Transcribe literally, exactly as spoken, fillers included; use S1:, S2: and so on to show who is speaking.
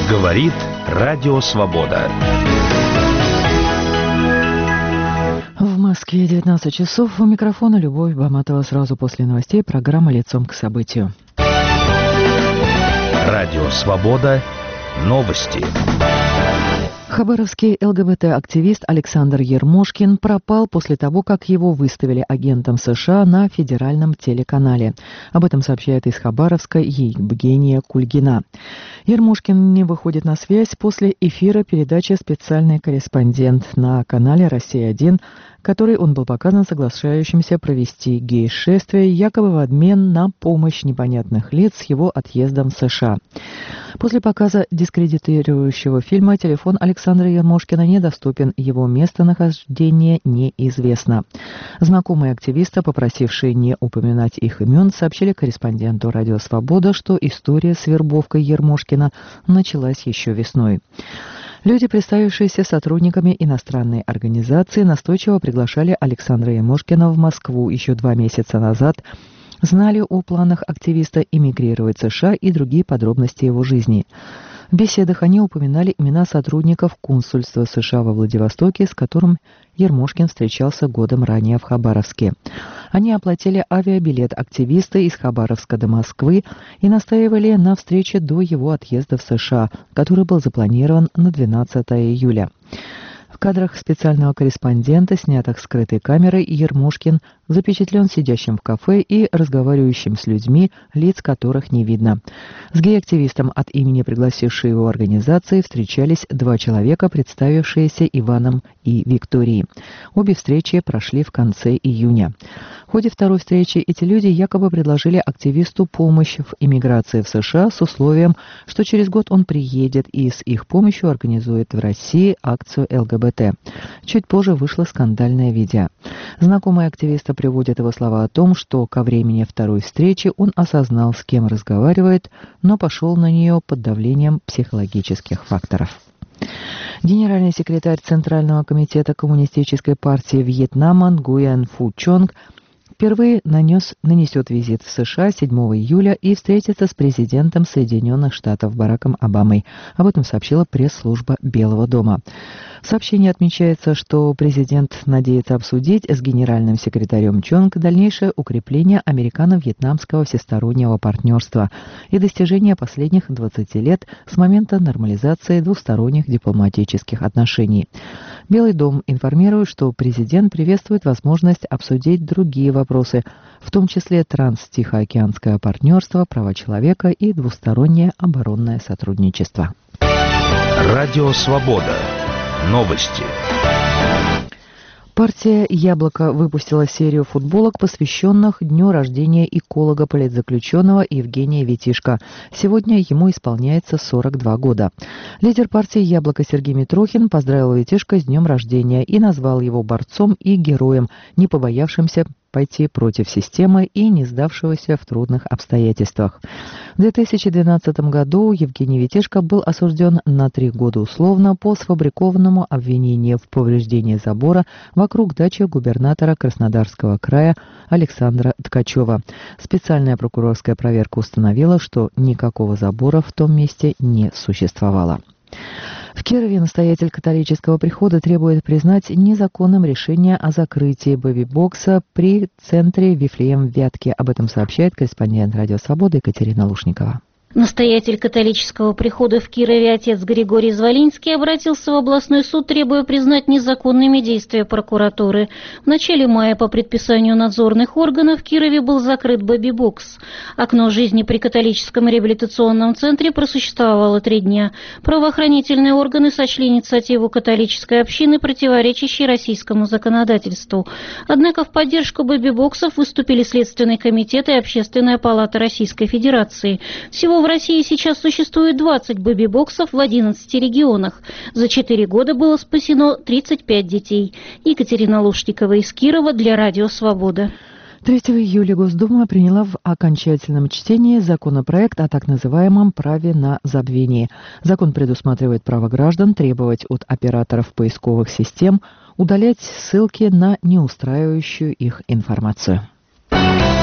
S1: Говорит Радио Свобода.
S2: В Москве девятнадцать часов. У микрофона Любовь Баматова. Сразу после новостей программа «Лицом к событию».
S1: Радио Свобода. Новости.
S2: Хабаровский ЛГБТ-активист Александр Ермошкин пропал после того, как его выставили агентом США на федеральном телеканале. Об этом сообщает из Хабаровска Евгения Кульгина. Ермошкин не выходит на связь после эфира передачи «Специальный корреспондент» на канале «Россия-один», который он был показан соглашающимся провести гей-шествие якобы в обмен на помощь непонятных лиц с его отъездом в США. После показа дискредитирующего фильма телефон Александра Ермошкина недоступен, его местонахождение неизвестно. Знакомые активиста, попросившие не упоминать их имен, сообщили корреспонденту «Радио Свобода», что история с вербовкой Ермошкина началась еще весной. Люди, представившиеся сотрудниками иностранной организации, настойчиво приглашали Александра Ермошкина в Москву еще два месяца назад, знали о планах активиста эмигрировать в США и другие подробности его жизни. В беседах они упоминали имена сотрудников консульства США во Владивостоке, с которым Ермошкин встречался годом ранее в Хабаровске. Они оплатили авиабилет активиста из Хабаровска до Москвы и настаивали на встрече до его отъезда в США, который был запланирован на двенадцатое июля. В кадрах специального корреспондента, снятых скрытой камерой, Ермошкин запечатлен сидящим в кафе и разговаривающим с людьми, лиц которых не видно. С гей-активистом от имени пригласившей его организации встречались два человека, представившиеся Иваном и Викторией. Обе встречи прошли в конце июня. В ходе второй встречи эти люди якобы предложили активисту помощь в эмиграции в США с условием, что через год он приедет и с их помощью организует в России акцию ЛГБТ. Чуть позже вышло скандальное видео. Знакомые активиста приводят его слова о том, что ко времени второй встречи он осознал, с кем разговаривает, но пошел на нее под давлением психологических факторов. Генеральный секретарь Центрального комитета Коммунистической партии Вьетнама Нгуyen Фу Чонг впервые нанес, нанесет визит в США седьмого июля и встретится с президентом Соединенных Штатов Бараком Обамой. Об этом сообщила пресс-служба Белого дома. В сообщении отмечается, что президент надеется обсудить с генеральным секретарем Чонг дальнейшее укрепление американо-вьетнамского всестороннего партнерства и достижение последних двадцати лет с момента нормализации двусторонних дипломатических отношений. Белый дом информирует, что президент приветствует возможность обсудить другие вопросы, вопросы, в том числе транс-тихоокеанское партнерство, права человека и двустороннее оборонное сотрудничество.
S1: Радио Свобода. Новости.
S2: Партия «Яблоко» выпустила серию футболок, посвященных дню рождения эколога-политзаключенного Евгения Витишко. Сегодня ему исполняется сорок два года. Лидер партии «Яблоко» Сергей Митрохин поздравил Витишко с днем рождения и назвал его борцом и героем, не побоявшимся пойти против системы и не сдавшегося в трудных обстоятельствах. В две тысячи двенадцатом году Евгений Витишко был осужден на три года условно по сфабрикованному обвинению в повреждении забора вокруг дачи губернатора Краснодарского края Александра Ткачева. Специальная прокурорская проверка установила, что никакого забора в том месте не существовало. В Кирове настоятель католического прихода требует признать незаконным решение о закрытии бэби-бокса при центре Вифлеем в Вятке. Об этом сообщает корреспондент «Радио Свобода» Екатерина Лушникова.
S3: Настоятель католического прихода в Кирове отец Григорий Звалинский обратился в областной суд, требуя признать незаконными действия прокуратуры. В начале мая по предписанию надзорных органов в Кирове был закрыт бэби-бокс. Окно жизни при католическом реабилитационном центре просуществовало три дня. Правоохранительные органы сочли инициативу католической общины противоречащей российскому законодательству. Однако в поддержку бэби-боксов выступили Следственный комитет и Общественная палата Российской Федерации. Всего в России сейчас существует двадцать бэби-боксов в одиннадцати регионах. За четыре года было спасено тридцать пять детей. Екатерина Лушникова из Кирова для Радио Свобода.
S2: третьего июля Госдума приняла в окончательном чтении законопроект о так называемом праве на забвение. Закон предусматривает право граждан требовать от операторов поисковых систем удалять ссылки на неустраивающую их информацию.